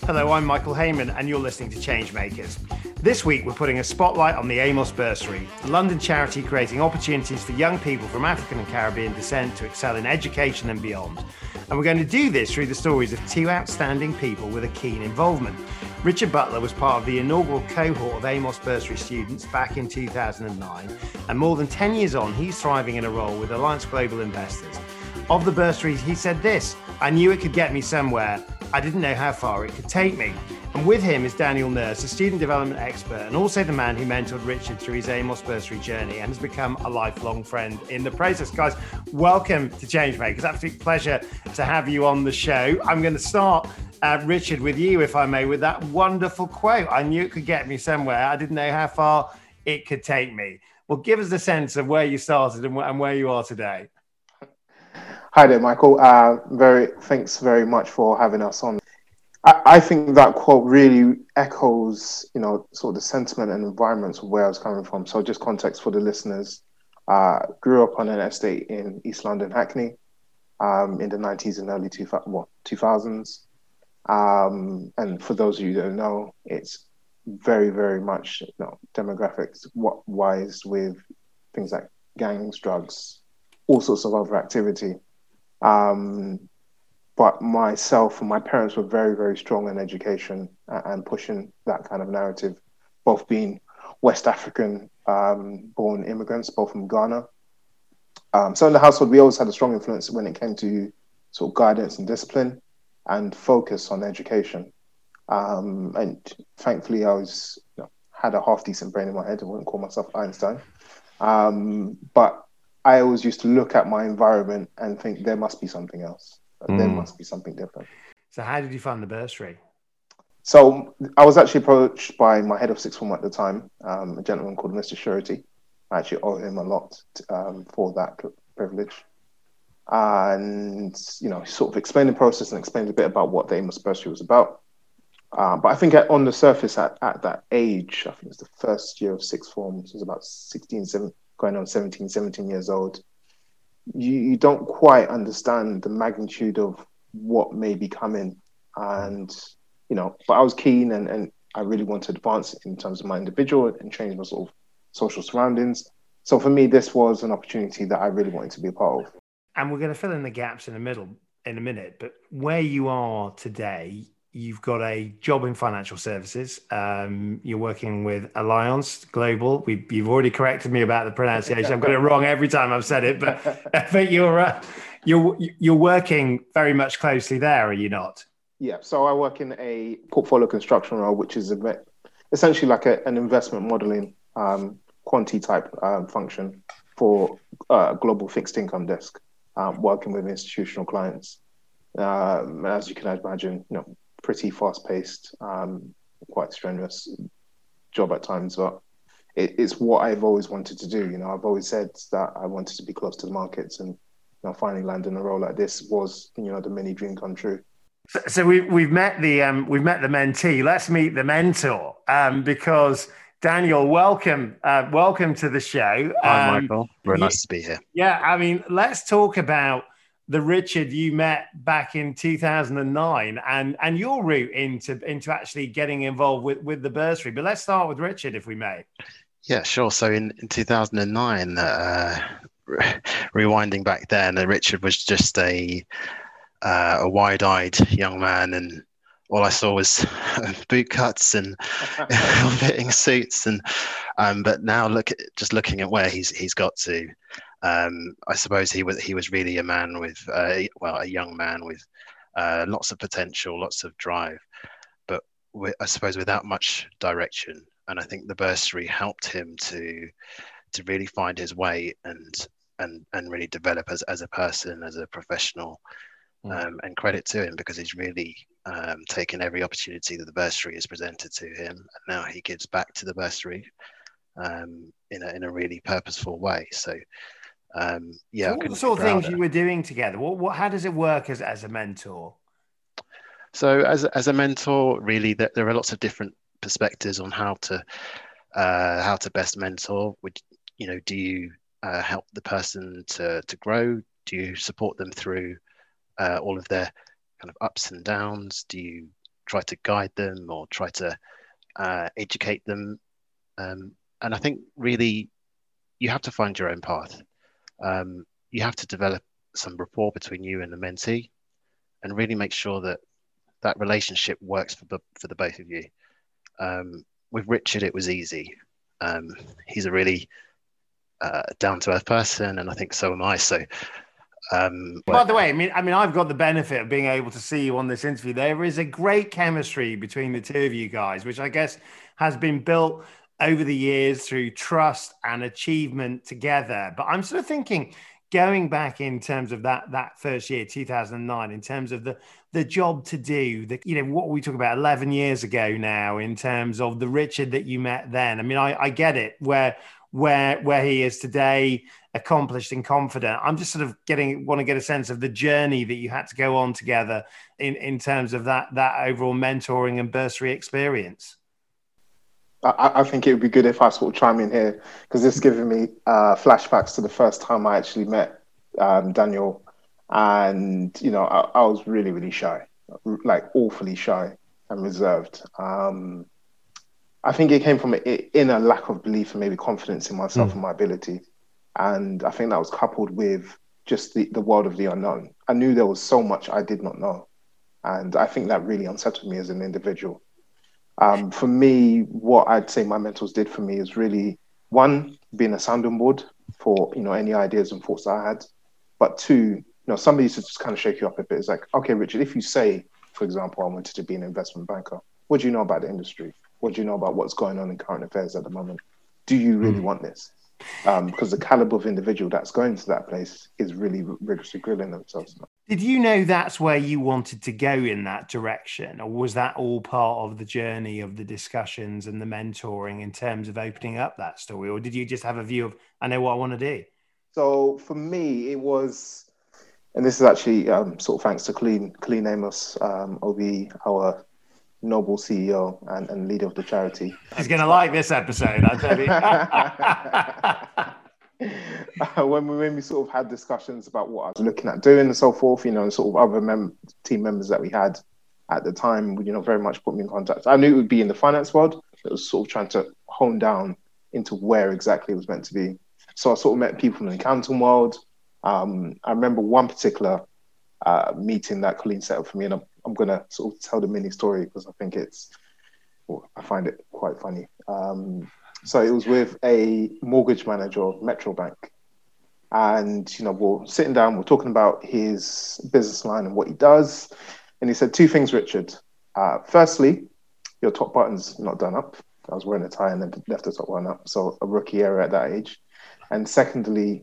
Hello, I'm Michael Heyman, and you're listening to Changemakers. This week, we're putting a spotlight on the Amos Bursary, a London charity creating opportunities for young people from African and Caribbean descent to excel in education and beyond. And we're going to do this through the stories of two outstanding people with a keen involvement. Richard Butler was part of the inaugural cohort of Amos Bursary students back in 2009, and more than 10 years on, he's thriving in a role with Alliance Global Investors. Of the bursaries, he said this: "I knew it could get me somewhere. I didn't know how far it could take me." And with him is Daniel Nurse, a student development expert and also the man who mentored Richard through his Amos Bursary journey and has become a lifelong friend in the process. Guys, welcome to Changemakers. Absolute pleasure to have you on the show. I'm going to start, Richard, with you, if I may, with that wonderful quote. "I knew it could get me somewhere. I didn't know how far it could take me." Well, give us a sense of where you started and where you are today. Hi there, Michael. Thanks very much for having us on. I think that quote really echoes, sort of the sentiment and environments of where I was coming from. So just context for the listeners. Grew up on an estate in East London, Hackney, in the 90s and early 2000s. And for those of you that don't know, it's very, very much demographics wise with things like gangs, drugs, all sorts of other activity. But myself and my parents were very, very strong in education and pushing that kind of narrative, both being West African born immigrants, both from Ghana. So in the household, we always had a strong influence when it came to sort of guidance and discipline and focus on education. And thankfully, I had a half decent brain in my head. I wouldn't call myself Einstein. But I always used to look at my environment and think there must be something else. There must be something different. So how did you find the bursary? So I was actually approached by my head of sixth form at the time, a gentleman called Mr. Surety. I actually owe him a lot for that privilege. And, he sort of explained the process and explained a bit about what the Amos Bursary was about. But I think on the surface at that age, I think it was the first year of sixth form, so it was about 17 years old. You don't quite understand the magnitude of what may be coming. And, but I was keen and I really wanted to advance in terms of my individual and change my sort of social surroundings. So for me, this was an opportunity that I really wanted to be a part of. And we're going to fill in the gaps in a minute, but where you are today, you've got a job in financial services. You're working with Alliance Global. You've already corrected me about the pronunciation. I've got it wrong every time I've said it, but I think you're working very much closely there, are you not? Yeah. So I work in a portfolio construction role, which is essentially like an investment modeling quantity type function for a global fixed income desk, working with institutional clients. As you can imagine, pretty fast-paced, quite strenuous job at times, but it's what I've always wanted to do. I've always said that I wanted to be close to the markets, and finally landing a role like this was, the mini dream come true. So we've met the mentee. Let's meet the mentor, because Daniel, welcome to the show. Hi, Michael. Very nice to be here. Yeah, let's talk about the Richard you met back in 2009 and your route into actually getting involved with the bursary. But let's start with Richard, if we may. Yeah, sure. So in 2009, rewinding back then, Richard was just a wide-eyed young man, and all I saw was boot cuts and fitting suits. And but now looking at where he's got to. I suppose he was really a man with a young man with lots of potential, lots of drive, but I suppose without much direction. And I think the bursary helped him to really find his way and really develop as a person, as a professional. And credit to him, because he's really taken every opportunity that the bursary has presented to him, and now he gives back to the bursary in a really purposeful way. So. So what the sort of things you were doing together? How does it work as a mentor? So as a mentor, really, there are lots of different perspectives on how to best mentor. Do you help the person to grow? Do you support them through all of their kind of ups and downs? Do you try to guide them or try to educate them. And I think really you have to find your own path. You have to develop some rapport between you and the mentee, and really make sure that that relationship works for the both of you. With Richard, it was easy. He's a really down-to-earth person, and I think so am I. So, by the way, I mean, I've got the benefit of being able to see you on this interview. There is a great chemistry between the two of you guys, which I guess has been built over the years through trust and achievement together. But I'm sort of thinking, going back in terms of that first year, 2009, in terms of the job to do, what we talk about 11 years ago now, in terms of the Richard that you met then. I mean, I get it, where he is today, accomplished and confident. I'm just sort of want to get a sense of the journey that you had to go on together in terms of that overall mentoring and bursary experience. I think it would be good if I sort of chime in here, because this is giving me flashbacks to the first time I actually met Daniel. And, I was really, really shy, like awfully shy and reserved. I think it came from an inner lack of belief and maybe confidence in myself and my ability. And I think that was coupled with just the world of the unknown. I knew there was so much I did not know. And I think that really unsettled me as an individual. For me, what I'd say my mentors did for me is really, one, being a sounding board for, any ideas and thoughts that I had. But two, somebody to just kind of shake you up a bit. It's like, okay, Richard, if you say, for example, I wanted to be an investment banker, what do you know about the industry? What do you know about what's going on in current affairs at the moment? Do you really want this? Because the caliber of individual that's going to that place is really rigorously grilling themselves. Did you know that's where you wanted to go in that direction? Or was that all part of the journey of the discussions and the mentoring in terms of opening up that story? Or did you just have a view of, I know what I want to do? So for me, it was, and this is actually sort of thanks to Colleen Amos, OBE, our noble CEO and leader of the charity. He's going to like this episode, I tell you. When we sort of had discussions about what I was looking at doing and so forth, and sort of other team members that we had at the time, very much put me in contact. I knew it would be in the finance world. It was sort of trying to hone down into where exactly it was meant to be. So I sort of met people from the accounting world. I remember one particular meeting that Colleen set up for me, and I'm going to sort of tell the mini story because I think I find it quite funny. So it was with a mortgage manager of Metro Bank. And, we're sitting down, we're talking about his business line and what he does. And he said two things, Richard. Firstly, your top button's not done up. I was wearing a tie and then left the top one up. So a rookie error at that age. And secondly,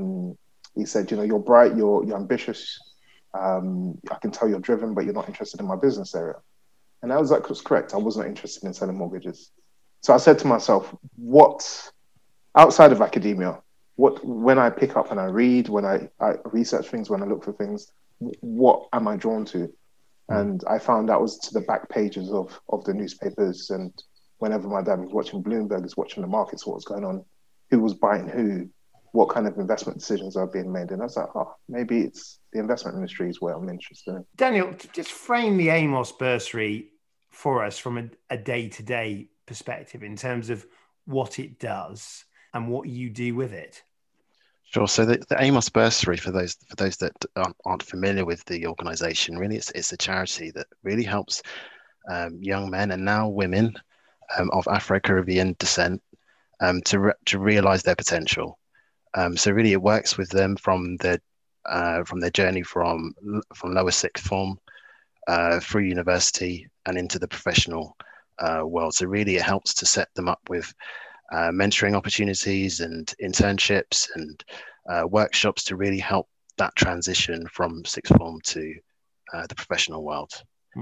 he said, you're bright, you're ambitious. I can tell you're driven, but you're not interested in my business area. And that was correct. I wasn't interested in selling mortgages. So I said to myself, what outside of academia, when I pick up and I read, when I research things, when I look for things, what am I drawn to? And I found that was to the back pages of the newspapers. And whenever my dad was watching Bloomberg, was watching the markets, what was going on, who was buying who, what kind of investment decisions are being made. And I was like, maybe it's the investment industry is where I'm interested in. Daniel, just frame the Amos bursary for us from a day-to-day perspective in terms of what it does and what you do with it. Sure. So the Amos bursary, for those that aren't familiar with the organisation, really it's a charity that really helps young men and now women of Afro-Caribbean descent to realise their potential. So really, it works with them from their journey from lower sixth form through university and into the professional world. So really, it helps to set them up with mentoring opportunities and internships and workshops to really help that transition from sixth form to the professional world.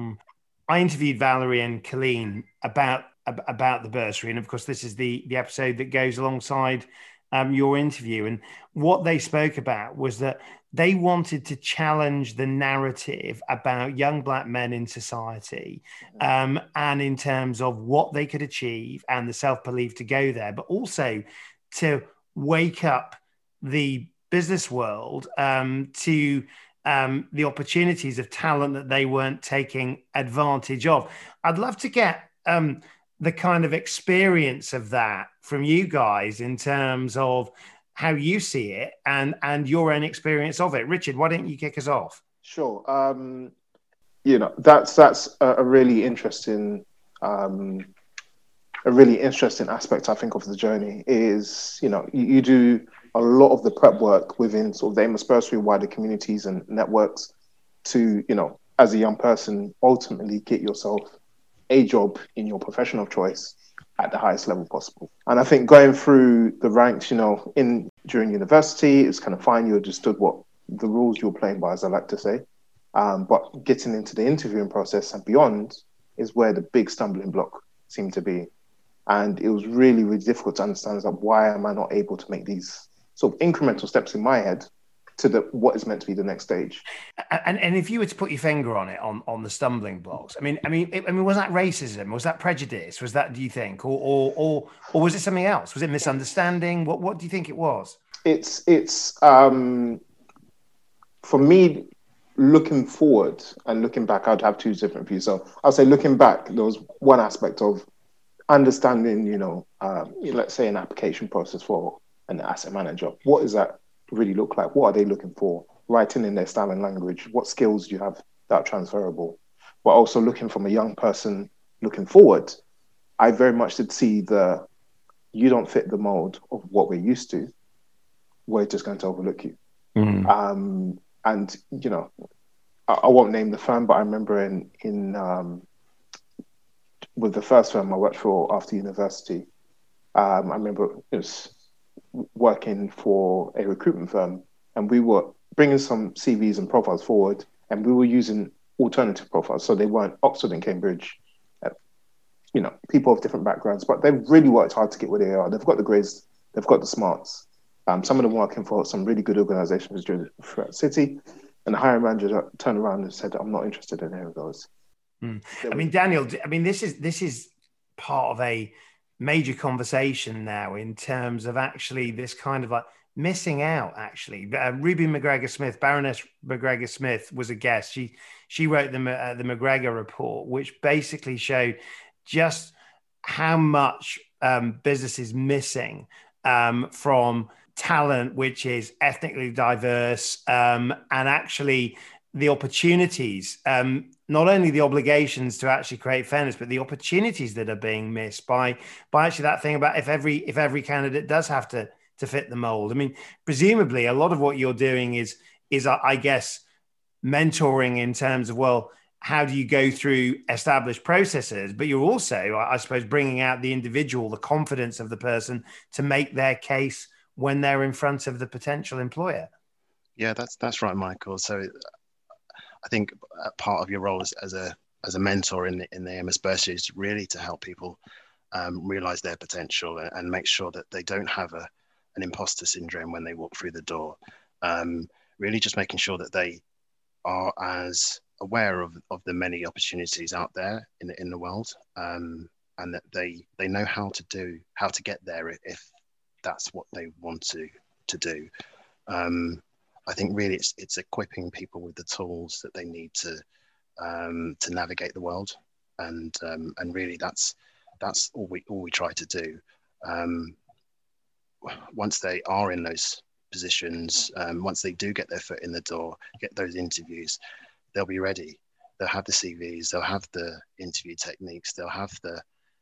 I interviewed Valerie and Colleen about the bursary, and of course, this is the episode that goes alongside your interview. And what they spoke about was that they wanted to challenge the narrative about young Black men in society, and in terms of what they could achieve and the self-belief to go there, but also to wake up the business world to the opportunities of talent that they weren't taking advantage of. I'd love to get the kind of experience of that from you guys in terms of how you see it and your own experience of it. Richard, why don't you kick us off? Sure. That's a really interesting aspect, I think, of the journey is, you do a lot of the prep work within sort of the Amos Bursary wider communities and networks to, as a young person, ultimately get yourself a job in your profession of choice at the highest level possible. And I think going through the ranks, during university, it's kind of fine. You understood what the rules you're playing by, as I like to say. But getting into the interviewing process and beyond is where the big stumbling block seemed to be. And it was really, really difficult to understand, why am I not able to make these sort of incremental steps in my head to what is meant to be the next stage? And if you were to put your finger on it, on the stumbling blocks, I mean, was that racism? Was that prejudice? Was that, do you think, or was it something else? Was it misunderstanding? What do you think it was? It's for me, looking forward and looking back, I'd have two different views. So I'll say, looking back, there was one aspect of understanding, let's say an application process for an asset manager. What does that really look like? What are they looking for? Writing in their style and language. What skills do you have that are transferable? But also looking from a young person looking forward, I very much did see you don't fit the mold of what we're used to. We're just going to overlook you. Mm. And, I won't name the firm, but I remember with the first firm I worked for after university, I remember it was working for a recruitment firm, and we were bringing some CVs and profiles forward, and we were using alternative profiles. So they weren't Oxford and Cambridge, people of different backgrounds, but they've really worked hard to get where they are. They've got the grades, they've got the smarts. Some of them working for some really good organizations throughout the city. And the hiring manager turned around and said, I'm not interested in any of those. I mean, Daniel, this is part of a major conversation now in terms of actually this kind of like missing out, actually. Ruby McGregor-Smith, Baroness McGregor-Smith was a guest. She wrote the McGregor Report, which basically showed just how much business is missing from talent which is ethnically diverse, and actually the opportunities, not only the obligations to actually create fairness, but the opportunities that are being missed by actually that thing about if every candidate does have to fit the mold. I mean, presumably a lot of what you're doing is I guess mentoring in terms of, well, how do you go through established processes, but you're also, I suppose, bringing out the individual, the confidence of the person to make their case when they're in front of the potential employer. Yeah, that's right, Michael. So I think part of your role as a mentor in the Amos Bursary is really to help people realize their potential and make sure that they don't have an imposter syndrome when they walk through the door. Really just making sure that they are as aware of the many opportunities out there in the world, and that they know how to get there if that's what they want to do. I think really it's equipping people with the tools that they need to navigate the world, and really that's all we try to do. Once they are in those positions, once they do get their foot in the door, get those interviews, they'll be ready. They'll have the CVs, they'll have the interview techniques, they'll have the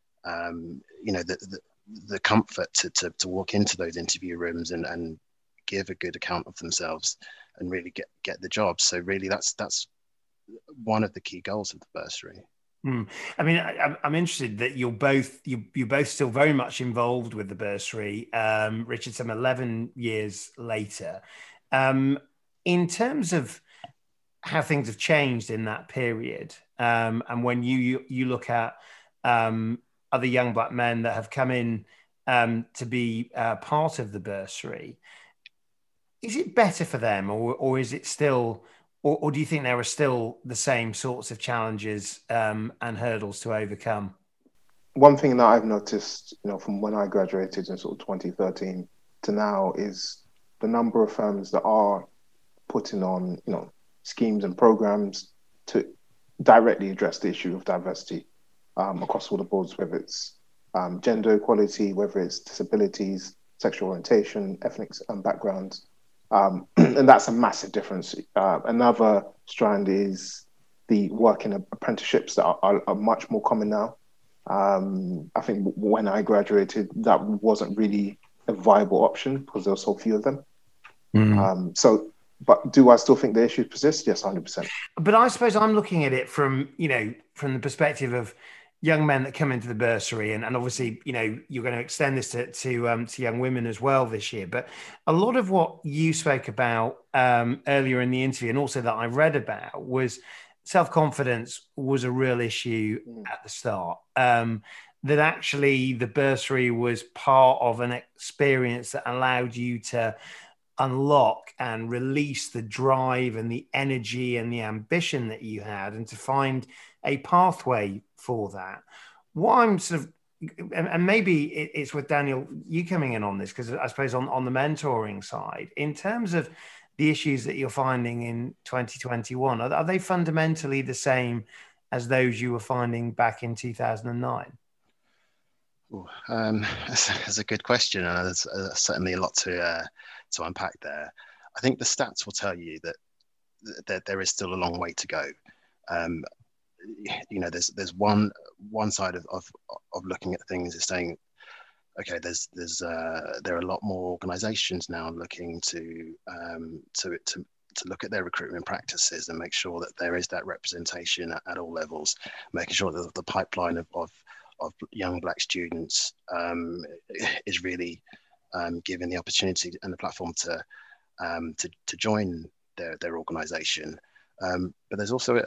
the comfort to walk into those interview rooms and give a good account of themselves and really get the job. So really that's one of the key goals of the bursary. I mean, I'm interested that you're both still very much involved with the bursary. Richard, some 11 years later. In terms of how things have changed in that period, and when you look at other young black men that have come in to be part of the bursary, is it better for them, or is it still, or do you think there are still the same sorts of challenges and hurdles to overcome? One thing that I've noticed, from when I graduated in sort of 2013 to now, is the number of firms that are putting on, schemes and programs to directly address the issue of diversity across all the boards, whether it's gender equality, whether it's disabilities, sexual orientation, ethnic backgrounds. And that's a massive difference. Another strand is the work in apprenticeships that are much more common now. I think when I graduated, that wasn't really a viable option because there were so few of them. But do I still think the issue persists? Yes, 100%. But I suppose I'm looking at it from the perspective of young men that come into the bursary, and obviously, you're going to extend this to young women as well this year. But a lot of what you spoke about earlier in the interview, and also that I read about, was self-confidence was a real issue at the start. That actually the bursary was part of an experience that allowed you to unlock and release the drive and the energy and the ambition that you had, and to find a pathway for that. What I'm sort of, and maybe it's with Daniel, you coming in on this, because I suppose on the mentoring side, in terms of the issues that you're finding in 2021, are they fundamentally the same as those you were finding back in 2009? That's a good question, and there's certainly a lot to unpack there. I think the stats will tell you that there is still a long way to go. There's one side of looking at things is saying, okay, there are a lot more organisations now looking to look at their recruitment practices and make sure that there is that representation at all levels, making sure that the pipeline of young Black students is really given the opportunity and the platform to join their organisation. But there's also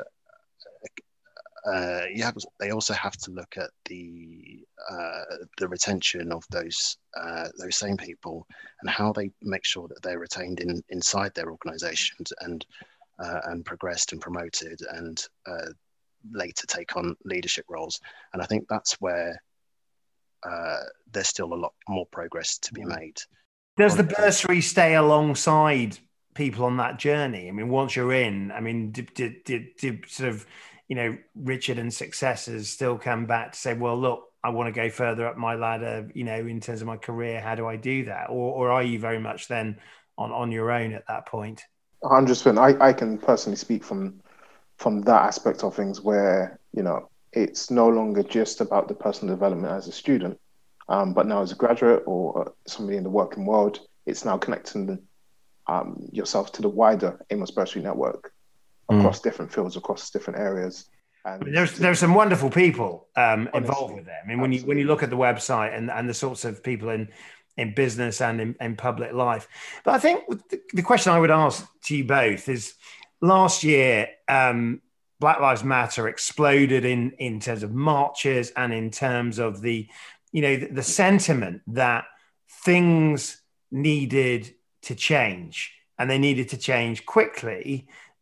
they also have to look at the retention of those same people and how they make sure that they're retained inside their organisations and progressed and promoted and later take on leadership roles. And I think that's where there's still a lot more progress to be made. Does the bursary stay alongside people on that journey? I mean, once you're in, I mean, did sort of, Richard and successors still come back to say, well, look, I want to go further up my ladder, in terms of my career, how do I do that? Or are you very much then on your own at that point? 100%. I can personally speak from that aspect of things where, it's no longer just about the personal development as a student, but now as a graduate or somebody in the working world, it's now connecting yourself to the wider Amos Bursary network across different fields, across different areas. And there's some wonderful people involved with them. I mean, when you look at the website and the sorts of people in business and in public life. But I think the question I would ask to you both is, last year, Black Lives Matter exploded in terms of marches and in terms of the sentiment that things needed to change, and they needed to change quickly.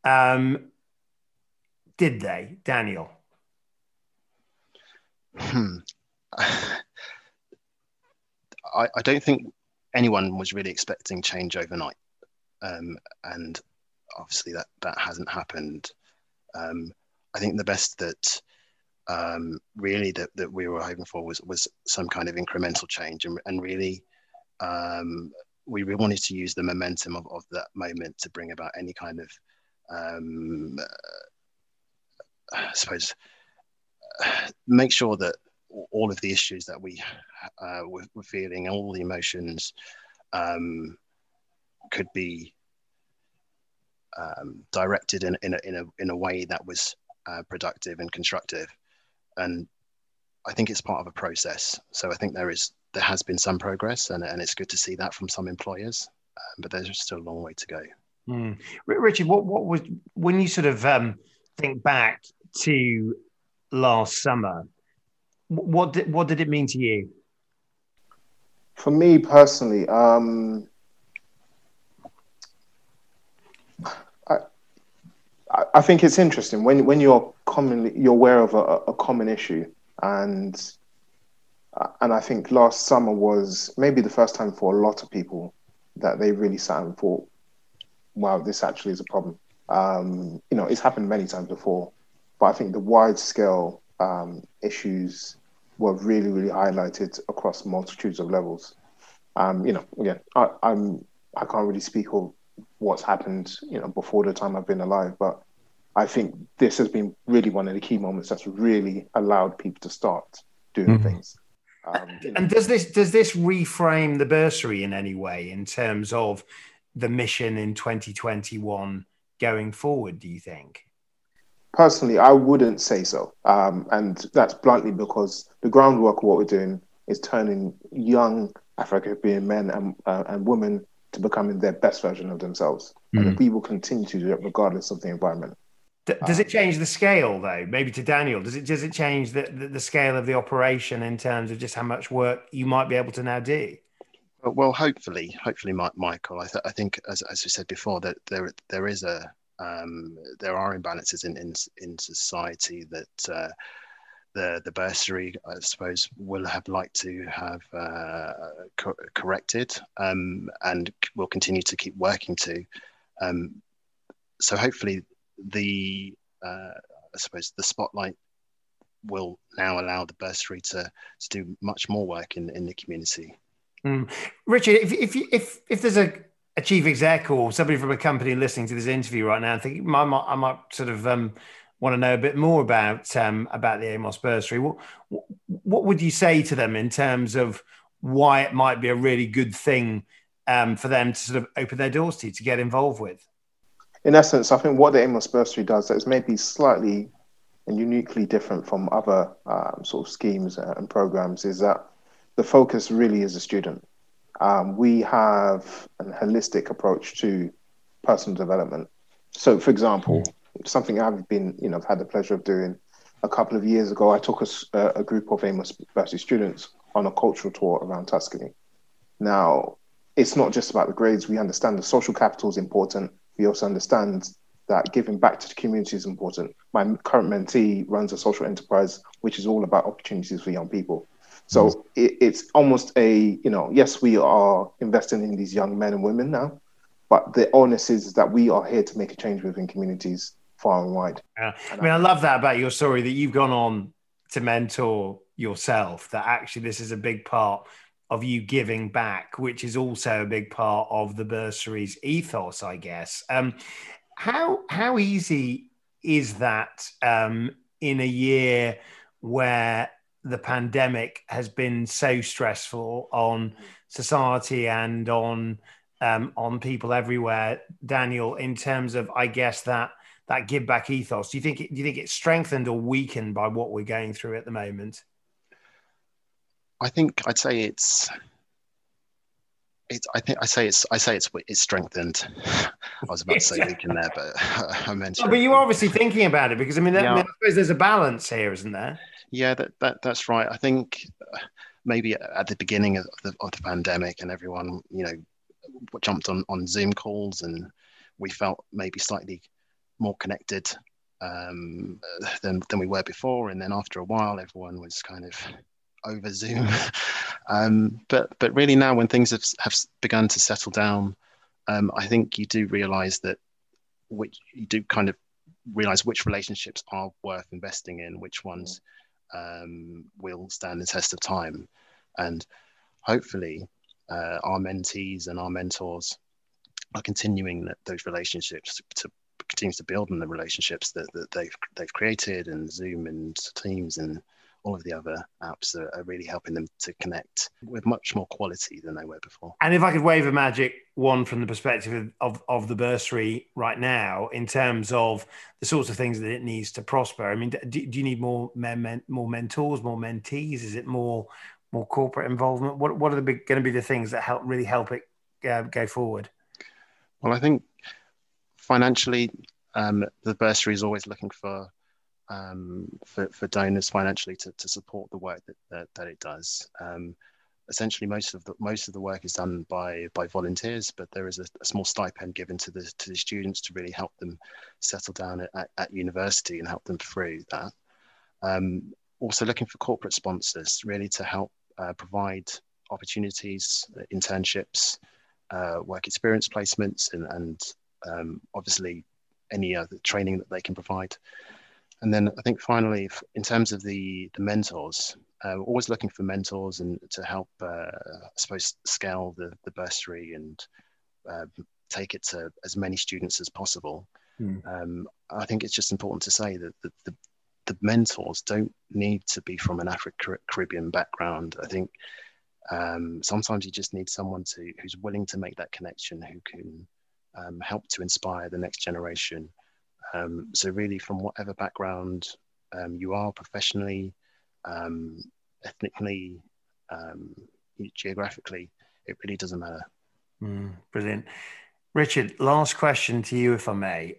Did they, Daniel? I don't think anyone was really expecting change overnight, and obviously that hasn't happened. I think the best that really that we were hoping for was some kind of incremental change, and really we wanted to use the momentum of that moment to bring about any kind of I suppose make sure that all of the issues that we were feeling, all the emotions could be directed in a way that was productive and constructive. And I think it's part of a process. So I think there has been some progress, and it's good to see that from some employers, but there's still a long way to go. Richard, what was, when you sort of think back to last summer, what did it mean to you? For me personally, I think it's interesting when you're aware of a common issue, and I think last summer was maybe the first time for a lot of people that they really sat and thought, wow, this actually is a problem. It's happened many times before, but I think the wide scale issues were really, really highlighted across multitudes of levels. Again, I can't really speak of what's happened, before the time I've been alive, but I think this has been really one of the key moments that's really allowed people to start doing things. And does this reframe the bursary in any way in terms of the mission in 2021 going forward, do you think? Personally, I wouldn't say so. And that's bluntly because the groundwork of what we're doing is turning young Afro-Caribbean men and women to becoming their best version of themselves. And we will continue to do it regardless of the environment. Does it change the scale, though? Maybe to Daniel, does it change the scale of the operation in terms of just how much work you might be able to now do? Well, hopefully, Michael. I think, as we said before, that there are imbalances in society that the bursary, I suppose, will have liked to have corrected, and will continue to keep working to. So hopefully, I suppose the spotlight will now allow the bursary to do much more work in the community. Richard, if there's a chief exec or somebody from a company listening to this interview right now and thinking, I might sort of want to know a bit more about the Amos bursary, what would you say to them in terms of why it might be a really good thing for them to sort of open their doors to get involved with? In essence, I think what the Amos bursary does that is maybe slightly and uniquely different from other sort of schemes and programs is that the focus really is the student. We have a holistic approach to personal development. So, for example, something I've had the pleasure of doing a couple of years ago, I took a group of Amos bursary students on a cultural tour around Tuscany. Now, it's not just about the grades. We understand the social capital is important. We also understand that giving back to the community is important. My current mentee runs a social enterprise, which is all about opportunities for young people. So it's almost yes, we are investing in these young men and women now, but the onus is that we are here to make a change within communities far and wide. Yeah. I love that about your story, that you've gone on to mentor yourself, that actually this is a big part of you giving back, which is also a big part of the bursary's ethos, I guess. How easy is that in a year where the pandemic has been so stressful on society and on people everywhere, Daniel, in terms of, I guess, that give back ethos? Do you think it's strengthened or weakened by what we're going through at the moment? I think I'd say it's strengthened. I was about to say weakened there, but I meant. But you're obviously thinking about it because I suppose there's a balance here, isn't there? Yeah, that's right. I think maybe at the beginning of the pandemic, and everyone jumped on Zoom calls, and we felt maybe slightly more connected than we were before. And then after a while, everyone was kind of over Zoom. But really now, when things have begun to settle down, I think you do realize which relationships are worth investing in, which ones will stand the test of time. And hopefully our mentees and our mentors are continuing those relationships to continue to build on the relationships that they've created, and Zoom and Teams and all of the other apps are really helping them to connect with much more quality than they were before. And if I could wave a magic wand from the perspective of the bursary right now, in terms of the sorts of things that it needs to prosper, I mean, do you need more more mentors, more mentees? Is it more corporate involvement? What are going to be the things that really help it go forward? Well, I think financially, the bursary is always looking for donors financially to support the work that it does. Essentially, most of the work is done by volunteers, but there is a small stipend given to the students to really help them settle down at university and help them through that. Also looking for corporate sponsors, really to help provide opportunities, internships, work experience placements, and obviously any other training that they can provide. And then I think finally, in terms of the mentors, always looking for mentors and to help, I suppose, scale the bursary and take it to as many students as possible. I think it's just important to say that the mentors don't need to be from an Afro-Caribbean background. I think sometimes you just need someone who's willing to make that connection, who can help to inspire the next generation. So really, from whatever background you are professionally, ethnically, geographically, it really doesn't matter. Brilliant. Richard, last question to you, if I may.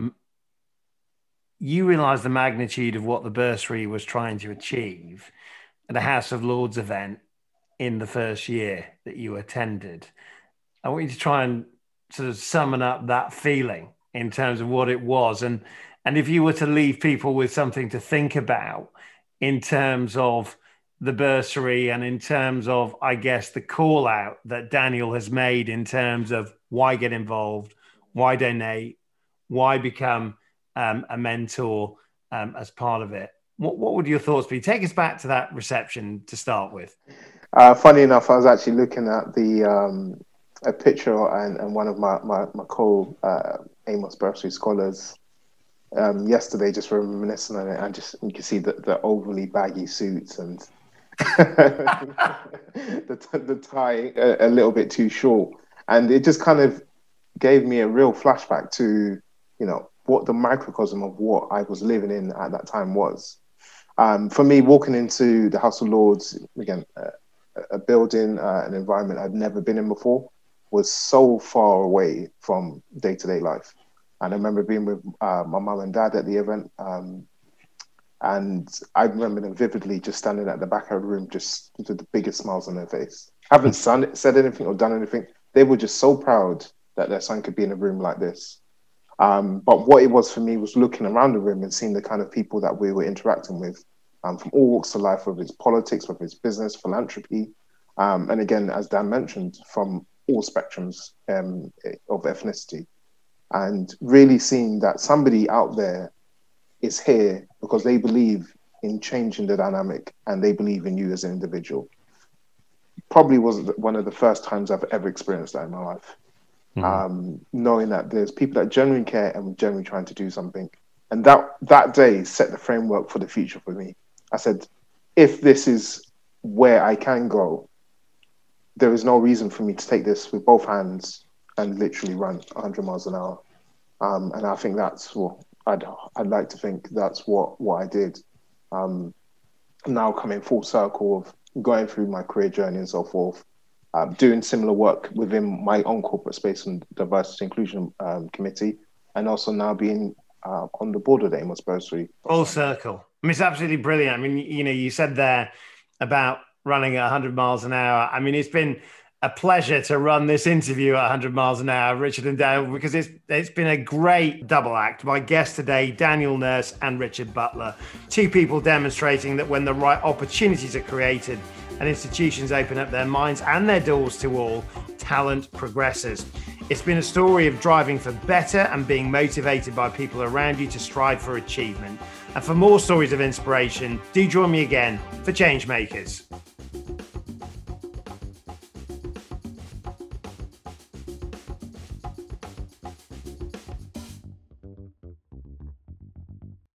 You realise the magnitude of what the bursary was trying to achieve at the House of Lords event in the first year that you attended. I want you to try and sort of summon up that feeling in terms of what it was. And if you were to leave people with something to think about in terms of the bursary and in terms of, I guess, the call out that Daniel has made in terms of why get involved, why donate, why become a mentor as part of it. What would your thoughts be? Take us back to that reception to start with. Funny enough, I was actually looking at a picture and one of my Amos Bursary scholars yesterday, just reminiscing on it, and you can see the overly baggy suits and the tie a little bit too short, and it just kind of gave me a real flashback to what the microcosm of what I was living in at that time was. For me, walking into the House of Lords, again, a building, an environment I'd never been in before, was so far away from day-to-day life. And I remember being with my mum and dad at the event, and I remember them vividly just standing at the back of the room, just with the biggest smiles on their face. Haven't said anything or done anything. They were just so proud that their son could be in a room like this. But what it was for me was looking around the room and seeing the kind of people that we were interacting with, from all walks of life, whether it's politics, whether it's business, philanthropy, and again, as Dan mentioned, from all spectrums of ethnicity, and really seeing that somebody out there is here because they believe in changing the dynamic and they believe in you as an individual. Probably was one of the first times I've ever experienced that in my life. Knowing that there's people that genuinely care and genuinely trying to do something. And that day set the framework for the future for me. I said, if this is where I can go, there is no reason for me to take this with both hands and literally run 100 miles an hour. And I think that's what I'd like to think that's what I did. Now coming full circle of going through my career journey and so forth, doing similar work within my own corporate space and diversity inclusion committee, and also now being on the board of the Amos Bursary. Full circle. I mean, it's absolutely brilliant. I mean, you said there about running at 100 miles an hour. I mean, it's been a pleasure to run this interview at 100 miles an hour, Richard and Daniel, because it's been a great double act. My guests today, Daniel Nurse and Richard Butler, two people demonstrating that when the right opportunities are created and institutions open up their minds and their doors to all, talent progresses. It's been a story of driving for better and being motivated by people around you to strive for achievement. And for more stories of inspiration, do join me again for Changemakers.